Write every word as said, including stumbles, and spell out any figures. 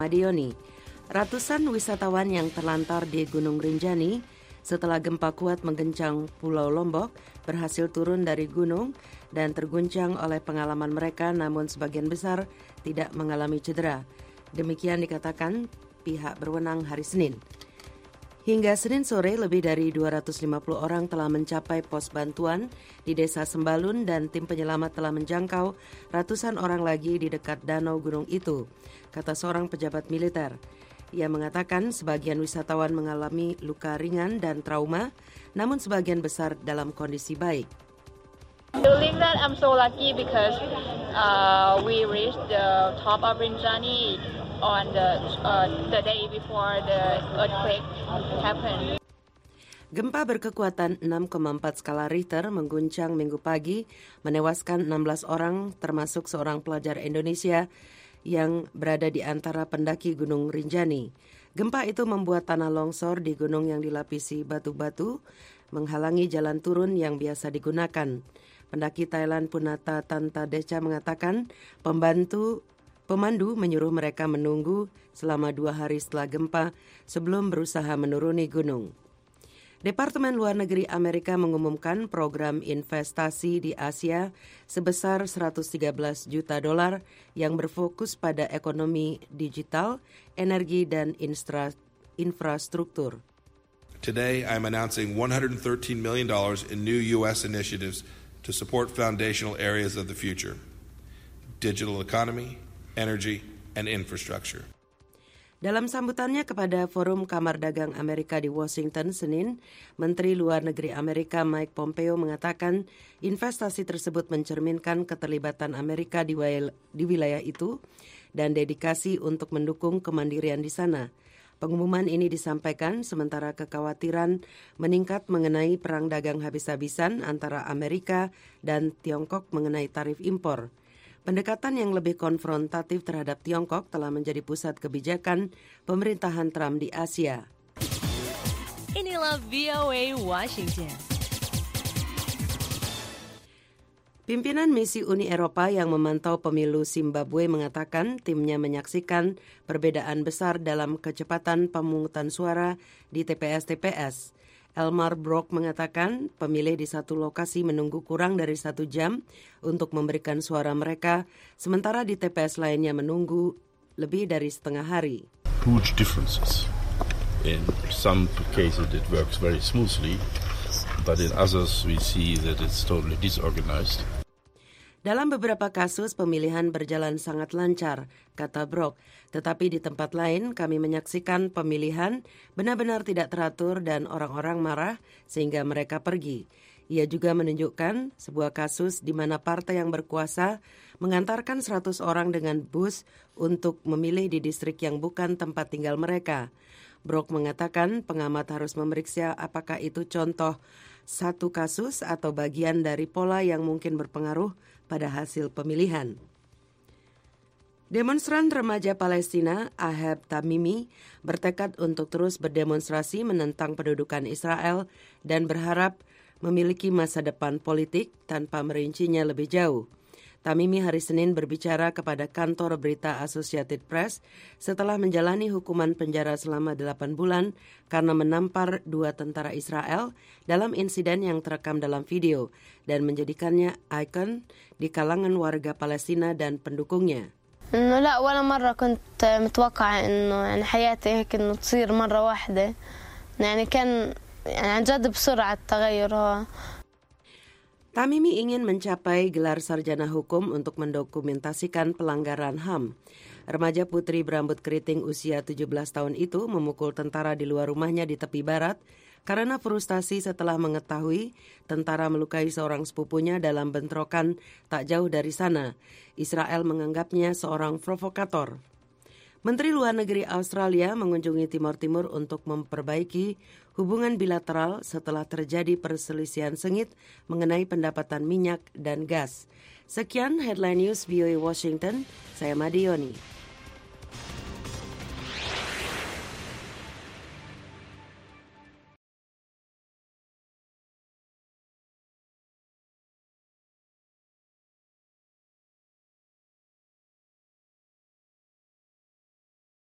Madioni. Ratusan wisatawan yang terlantar di Gunung Rinjani setelah gempa kuat mengguncang Pulau Lombok berhasil turun dari gunung dan terguncang oleh pengalaman mereka, namun sebagian besar tidak mengalami cedera. Demikian dikatakan pihak berwenang hari Senin. Hingga Senin sore, lebih dari dua ratus lima puluh orang telah mencapai pos bantuan di Desa Sembalun dan tim penyelamat telah menjangkau ratusan orang lagi di dekat danau gunung itu, kata seorang pejabat militer. Ia mengatakan sebagian wisatawan mengalami luka ringan dan trauma, namun sebagian besar dalam kondisi baik. I believe that I'm so lucky because uh, we reached the top of Rinjani on the uh, the day before the earthquake happened. Gempa berkekuatan enam koma empat skala Richter mengguncang Minggu pagi, menewaskan enam belas orang termasuk seorang pelajar Indonesia yang berada di antara pendaki Gunung Rinjani. Gempa itu membuat tanah longsor di gunung yang dilapisi batu-batu, menghalangi jalan turun yang biasa digunakan. Pendaki Thailand Punata Tantadeca mengatakan pembantu Pemandu menyuruh mereka menunggu selama dua hari setelah gempa sebelum berusaha menuruni gunung. Departemen Luar Negeri Amerika mengumumkan program investasi di Asia sebesar seratus tiga belas juta dolar yang berfokus pada ekonomi digital, energi, dan instra- infrastruktur. Today, I'm announcing one hundred thirteen million dollars in new U S initiatives to support foundational areas of the future: digital economy, energy, and infrastructure. Dalam sambutannya kepada Forum Kamar Dagang Amerika di Washington Senin, Menteri Luar Negeri Amerika Mike Pompeo mengatakan investasi tersebut mencerminkan keterlibatan Amerika di, wil- di wilayah itu dan dedikasi untuk mendukung kemandirian di sana. Pengumuman ini disampaikan sementara kekhawatiran meningkat mengenai perang dagang habis-habisan antara Amerika dan Tiongkok mengenai tarif impor. Pendekatan yang lebih konfrontatif terhadap Tiongkok telah menjadi pusat kebijakan pemerintahan Trump di Asia. Inilah V O A Washington. Pimpinan misi Uni Eropa yang memantau pemilu Zimbabwe mengatakan timnya menyaksikan perbedaan besar dalam kecepatan pemungutan suara di T P S-T P S. Elmar Brok mengatakan pemilih di satu lokasi menunggu kurang dari satu jam untuk memberikan suara mereka, sementara di T P S lainnya menunggu lebih dari setengah hari. Huge differences. In some cases it works very smoothly, but in others we see that it's totally disorganized. Dalam beberapa kasus pemilihan berjalan sangat lancar, kata Brok. Tetapi di tempat lain kami menyaksikan pemilihan benar-benar tidak teratur dan orang-orang marah sehingga mereka pergi. Ia juga menunjukkan sebuah kasus di mana partai yang berkuasa mengantarkan seratus orang dengan bus untuk memilih di distrik yang bukan tempat tinggal mereka. Brok mengatakan pengamat harus memeriksa apakah itu contoh satu kasus atau bagian dari pola yang mungkin berpengaruh pada hasil pemilihan. Demonstran remaja Palestina, Ahab Tamimi, bertekad untuk terus berdemonstrasi menentang pendudukan Israel dan berharap memiliki masa depan politik tanpa merincinya lebih jauh. Tamimi hari Senin berbicara kepada kantor berita Associated Press setelah menjalani hukuman penjara selama delapan bulan karena menampar dua tentara Israel dalam insiden yang terekam dalam video dan menjadikannya ikon di kalangan warga Palestina dan pendukungnya. إنه لا ولا مرة كنت متوقعة إنه يعني حياتي هيك إنه تصير مرة واحدة يعني كان يعني عن جد بسرعة التغير هو. Tamimi ingin mencapai gelar sarjana hukum untuk mendokumentasikan pelanggaran H A M. Remaja putri berambut keriting usia tujuh belas tahun itu memukul tentara di luar rumahnya di tepi barat karena frustasi setelah mengetahui tentara melukai seorang sepupunya dalam bentrokan tak jauh dari sana. Israel menganggapnya seorang provokator. Menteri Luar Negeri Australia mengunjungi Timor Timur untuk memperbaiki hubungan bilateral setelah terjadi perselisihan sengit mengenai pendapatan minyak dan gas. Sekian Headline News V O A Washington, saya Madioni.